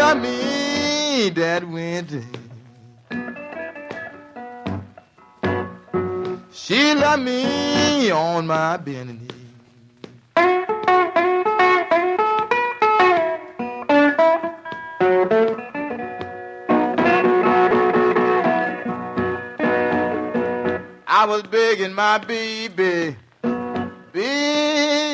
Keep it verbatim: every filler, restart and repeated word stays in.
love me that winter. She love me on my bending knee. I was begging my baby, baby.